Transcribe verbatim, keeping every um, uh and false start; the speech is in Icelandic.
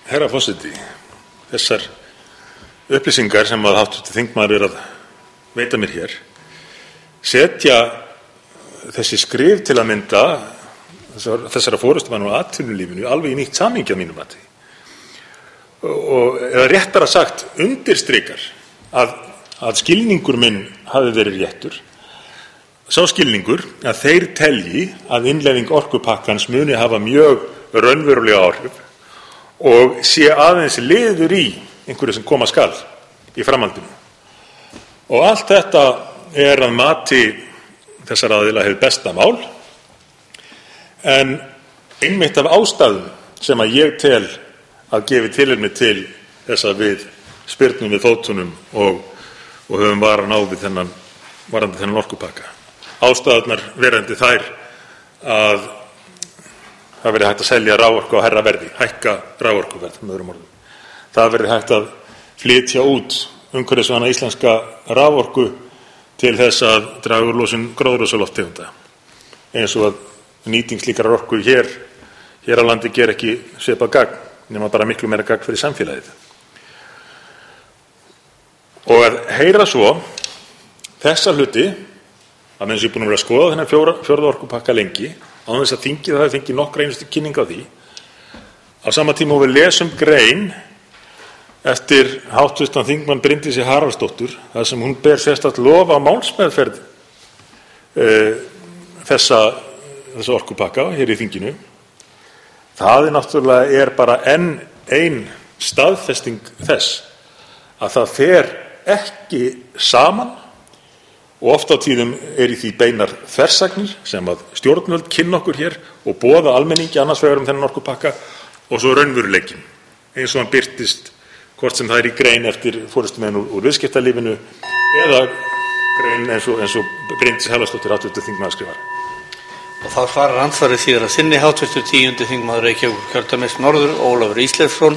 Herra forseti, þessar upplýsingar sem að háttvirtur þingmaður er að veita mér hér setja þessi skrif til að mynda þessara forystumanna á atvinnulífinu alveg í nýtt samhengi að mínu mati. Og eða réttara sagt undirstrikar að, að skilningur minn hafi verið réttur. Sá skilningur að þeir telji að innleiðing orkupakkans muni hafa mjög raunverulega áhrif og sé aðeins liður í einhverju sem koma skal í framhaldinu. Og allt þetta er að mati þessar aðila hið besta mál, en einmitt af ástæðum sem að ég tel að gefi tilefni til þess að við spyrnum við fótunum og, og höfum varan á við þennan, varandi þennan orkupakka. Ástæðurnar verandi þær að það verið hægt að selja raforku á hærra verði, hækka raforkuverð með öðrum orðum. Það verið hægt að flytja út umhverfisvæna íslenska raforku til þess að draga úr losun gróðurhúsalofttegunda. Eins og að nýting slíkrar orku hér, hér á landi ger ekki svipað gagn, nema bara miklu meira gagn fyrir samfélagið. Og að heyra svo þessa hluti, að menn sem er búin að vera að skoða þennan fjóra, fjórða orkupakka lengi, án þess að þingið hafi fengið nokkra einustu kynning á því, á sama tíma og við lesum grein eftir háttvirtan þingmann Bryndísi Haraldsdóttur, þar sem hún ber sérstakt lof á málsmeðferð uh, þessa, þessa orkupakka hér í þinginu. Það er náttúrulega er bara enn ein staðfesting þess að það fer ekki saman og oft á tíðum er í því beinar þversagnir sem að stjórnvöld kynna okkur hér og boða almenningi annars vegar um þennan orkupakka og svo raunveruleikinn eins og hann birtist hvort sem það er í grein eftir forystumenn úr, úr viðskiptalífinu eða grein eins og, eins og Bryndís Haraldsdóttir háttvirtur þingmaður skrifar. Og þá svarar andsvarið síðar að sinni háttvirtur tíundi þingmaður Reykjavíkurkjördæmis norður Ólafur Ísleifsson.